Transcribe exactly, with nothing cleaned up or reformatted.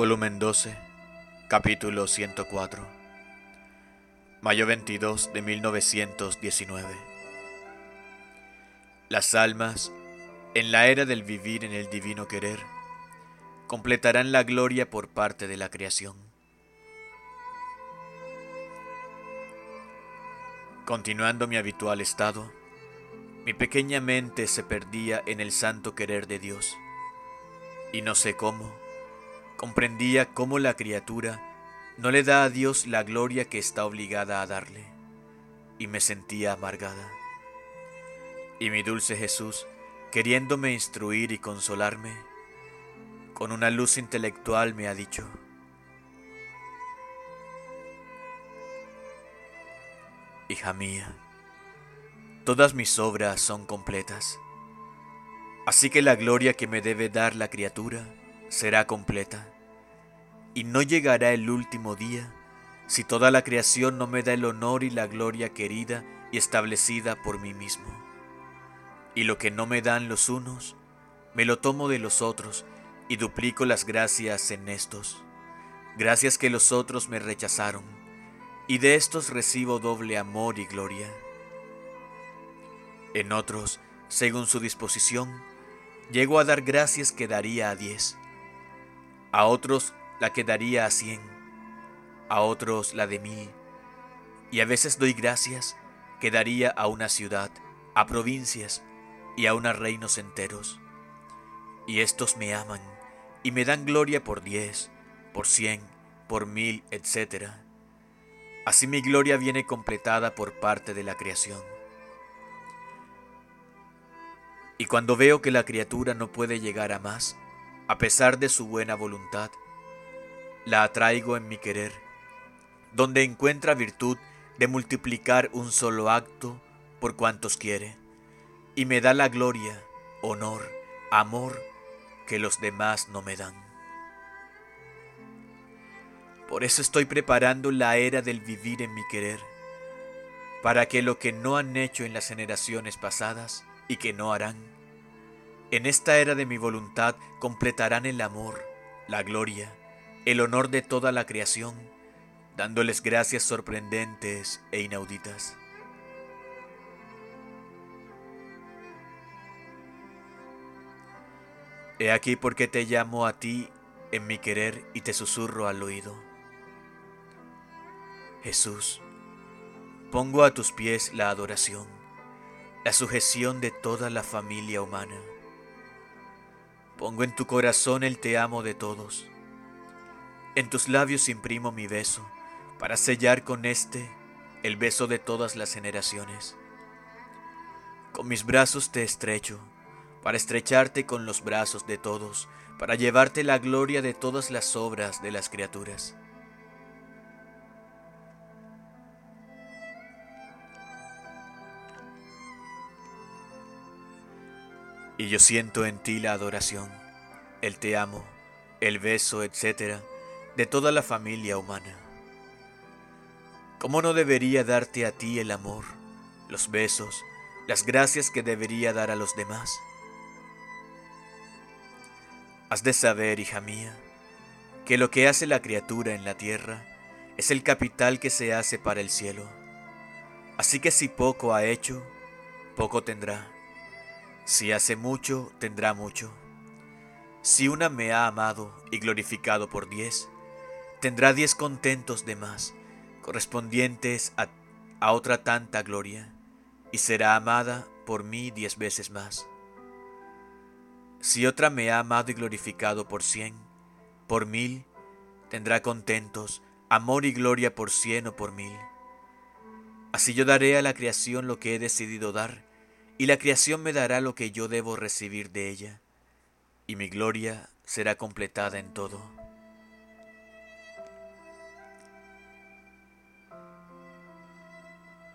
Volumen doce, capítulo ciento cuatro, mayo veintidós de mil novecientos diecinueve. Las almas, en la era del vivir en el divino querer, completarán la gloria por parte de la creación. Continuando mi habitual estado, mi pequeña mente se perdía en el santo querer de Dios, y no sé cómo, comprendía cómo la criatura no le da a Dios la gloria que está obligada a darle, y me sentía amargada. Y mi dulce Jesús, queriéndome instruir y consolarme, con una luz intelectual me ha dicho: hija mía, todas mis obras son completas, así que la gloria que me debe dar la criatura será completa, y no llegará el último día si toda la creación no me da el honor y la gloria querida y establecida por mí mismo. Y lo que no me dan los unos, me lo tomo de los otros y duplico las gracias en estos, gracias que los otros me rechazaron, y de estos recibo doble amor y gloria. En otros, según su disposición, llego a dar gracias que daría a diez, a otros la que daría a cien, a otros la de mil, y a veces doy gracias que daría a una ciudad, a provincias y aun a reinos enteros. Y estos me aman y me dan gloria por diez, por cien, por mil, etcétera. Así mi gloria viene completada por parte de la creación. Y cuando veo que la criatura no puede llegar a más, a pesar de su buena voluntad, la atraigo en mi querer, donde encuentra virtud de multiplicar un solo acto por cuantos quiere, y me da la gloria, honor, amor que los demás no me dan. Por eso estoy preparando la era del vivir en mi querer, para que lo que no han hecho en las generaciones pasadas y que no harán, en esta era de mi voluntad completarán el amor, la gloria, el honor de toda la creación, dándoles gracias sorprendentes e inauditas. He aquí por qué te llamo a ti en mi querer y te susurro al oído: Jesús, pongo a tus pies la adoración, la sujeción de toda la familia humana. Pongo en tu corazón el te amo de todos. En tus labios imprimo mi beso, para sellar con este el beso de todas las generaciones. Con mis brazos te estrecho, para estrecharte con los brazos de todos, para llevarte la gloria de todas las obras de las criaturas. Y yo siento en ti la adoración, el te amo, el beso, etcétera, de toda la familia humana. ¿Cómo no debería darte a ti el amor, los besos, las gracias que debería dar a los demás? Has de saber, hija mía, que lo que hace la criatura en la tierra es el capital que se hace para el cielo. Así que si poco ha hecho, poco tendrá. Si hace mucho, tendrá mucho. Si una me ha amado y glorificado por diez, tendrá diez contentos de más, correspondientes a, a otra tanta gloria, y será amada por mí diez veces más. Si otra me ha amado y glorificado por cien, por mil, tendrá contentos, amor y gloria por cien o por mil. Así yo daré a la creación lo que he decidido dar, y la creación me dará lo que yo debo recibir de ella, y mi gloria será completada en todo.